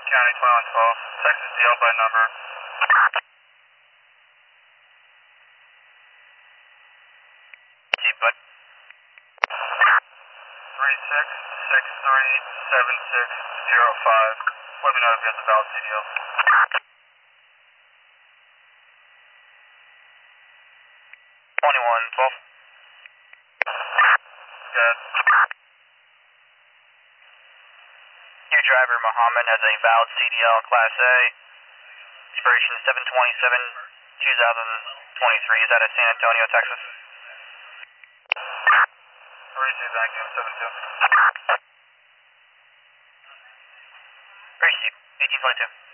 County 2112, Texas DL by number. Bud. 36637605. Let me know if you have the valid CDL. 2112. Good. Your driver, Muhammad, has a valid CDL Class A. Expiration 7/27/2023. Is that at San Antonio, Texas? Receive, thank you. 72. Receive, 1822.